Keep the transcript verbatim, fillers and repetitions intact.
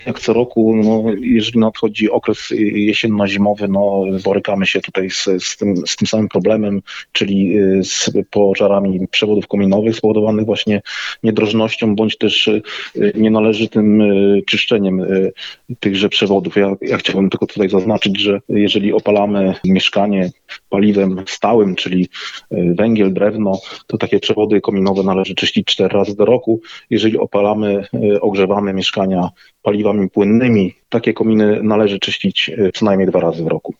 Jak co roku, no, jeżeli nadchodzi okres jesienno-zimowy, no, borykamy się tutaj z, z, tym, z tym samym problemem, czyli z pożarami przewodów kominowych spowodowanych właśnie niedrożnością bądź też nienależytym czyszczeniem tychże przewodów. Ja, ja chciałbym tylko tutaj zaznaczyć, że jeżeli opalamy mieszkanie paliwem stałym, czyli węgiel, drewno, to takie przewody kominowe należy czyścić cztery razy do roku. Jeżeli opalamy, ogrzewamy mieszkania paliwami płynnymi, takie kominy należy czyścić co najmniej dwa razy w roku.